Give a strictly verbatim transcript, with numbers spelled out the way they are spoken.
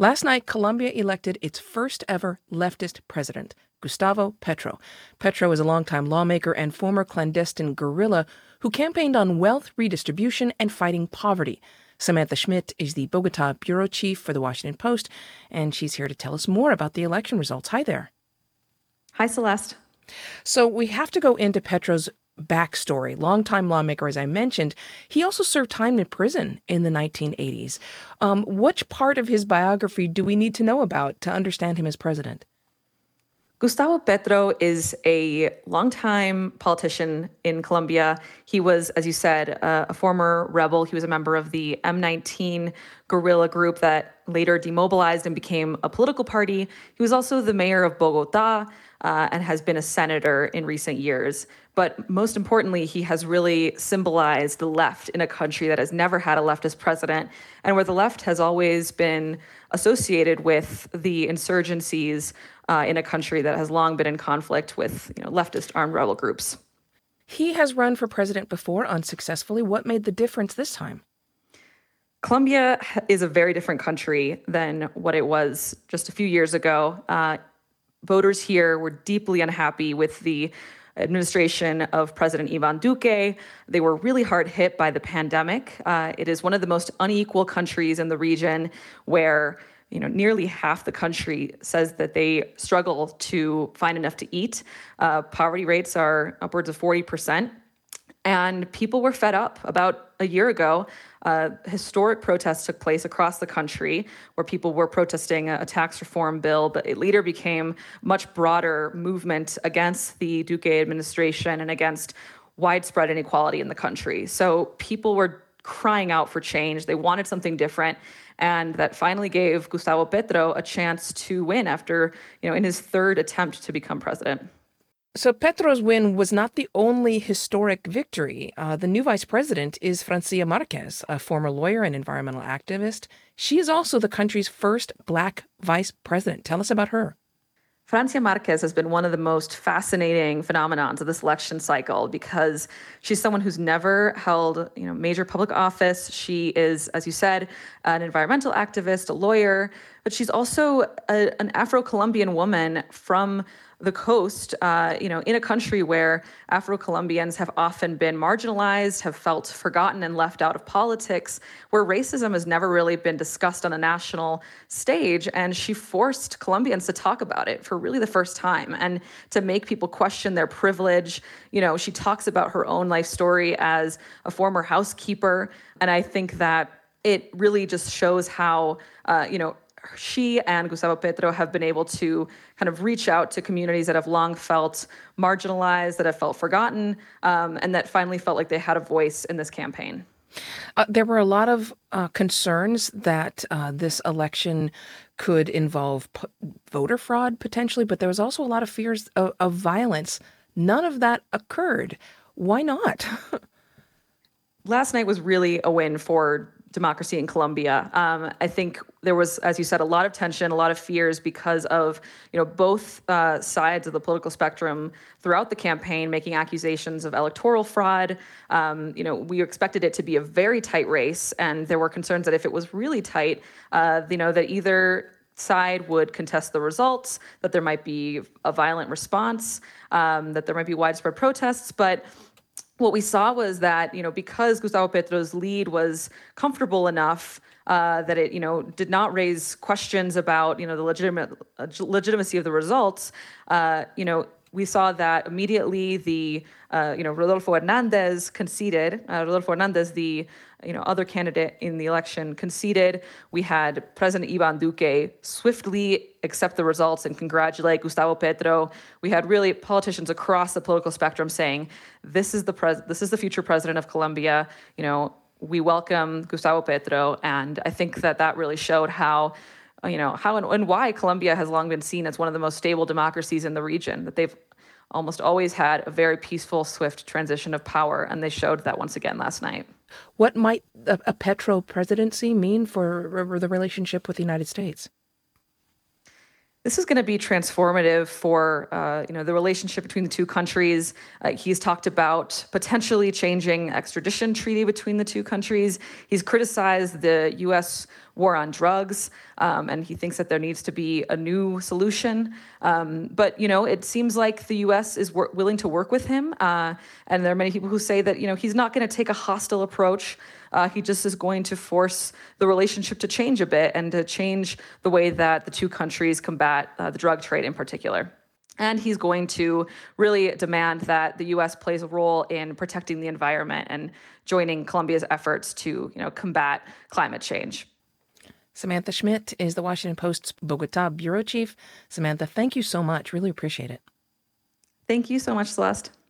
Last night, Colombia elected its first ever leftist president, Gustavo Petro. Petro is a longtime lawmaker and former clandestine guerrilla who campaigned on wealth redistribution and fighting poverty. Samantha Schmidt is the Bogota bureau chief for The Washington Post, and she's here to tell us more about the election results. Hi there. Hi, Celeste. So we have to go into Petro's backstory. Longtime lawmaker, as I mentioned. He also served time in prison in the nineteen eighties. Um, which part of his biography do we need to know about to understand him as president? Gustavo Petro is a longtime politician in Colombia. He was, as you said, uh, a former rebel. He was a member of the M nineteen guerrilla group that later demobilized and became a political party. He was also the mayor of Bogota uh, and has been a senator in recent years. But most importantly, he has really symbolized the left in a country that has never had a leftist president and where the left has always been associated with the insurgencies uh, in a country that has long been in conflict with, you know, leftist armed rebel groups. He has run for president before unsuccessfully. What made the difference this time? Colombia is a very different country than what it was just a few years ago. Uh, voters here were deeply unhappy with the administration of President Ivan Duque. They were really hard hit by the pandemic. Uh, it is one of the most unequal countries in the region where, you know, nearly half the country says that they struggle to find enough to eat. Uh, poverty rates are upwards of forty percent. And people were fed up. About a year ago, uh, historic protests took place across the country where people were protesting a, a tax reform bill, but it later became much broader movement against the Duque administration and against widespread inequality in the country. So people were crying out for change. They wanted something different. And that finally gave Gustavo Petro a chance to win after, you know, in his third attempt to become president. So Petro's win was not the only historic victory. Uh, the new vice president is Francia Marquez, a former lawyer and environmental activist. She is also the country's first Black vice president. Tell us about her. Francia Marquez has been one of the most fascinating phenomenons of this election cycle because she's someone who's never held, you know, major public office. She is, as you said, an environmental activist, a lawyer, but she's also a, an Afro-Colombian woman from the coast, uh, you know, in a country where Afro-Colombians have often been marginalized, have felt forgotten and left out of politics, where racism has never really been discussed on a national stage. And she forced Colombians to talk about it for really the first time and to make people question their privilege. You know, she talks about her own life story as a former housekeeper. And I think that it really just shows how, uh, you know, she and Gustavo Petro have been able to kind of reach out to communities that have long felt marginalized, that have felt forgotten, um, and that finally felt like they had a voice in this campaign. Uh, there were a lot of uh, concerns that uh, this election could involve p- voter fraud potentially, but there was also a lot of fears of, of violence. None of that occurred. Why not? Last night was really a win for democracy in Colombia. Um, I think there was, as you said, a lot of tension, a lot of fears because of, you know, both uh, sides of the political spectrum throughout the campaign making accusations of electoral fraud. Um, you know, we expected it to be a very tight race, and there were concerns that if it was really tight, uh, you know, that either side would contest the results, that there might be a violent response, um, that there might be widespread protests, but what we saw was that, you know, because Gustavo Petro's lead was comfortable enough uh, that it, you know, did not raise questions about, you know, the legitimate uh, legitimacy of the results, uh, you know, we saw that immediately the, uh, you know, Rodolfo Hernandez conceded. Uh, Rodolfo Hernandez, the, you know, other candidate in the election, conceded. We had President Ivan Duque swiftly accept the results and congratulate Gustavo Petro. We had really politicians across the political spectrum saying, "This is the pres- this is the future president of Colombia." You know, we welcome Gustavo Petro, and I think that that really showed how. You know, how and, and why Colombia has long been seen as one of the most stable democracies in the region, that they've almost always had a very peaceful, swift transition of power, and they showed that once again last night. What might a, a Petro presidency mean for, for the relationship with the United States? This is going to be transformative for, uh, you know, the relationship between the two countries. Uh, he's talked about potentially changing extradition treaty between the two countries. He's criticized the U S war on drugs, um, and he thinks that there needs to be a new solution. Um, but, you know, it seems like the U S is wor- willing to work with him, uh, and there are many people who say that, you know, he's not going to take a hostile approach. Uh, he just is going to force the relationship to change a bit and to change the way that the two countries combat uh, the drug trade in particular. And he's going to really demand that the U S plays a role in protecting the environment and joining Colombia's efforts to, you know, combat climate change. Samantha Schmidt is the Washington Post's Bogota bureau chief. Samantha, thank you so much. Really appreciate it. Thank you so much, Celeste.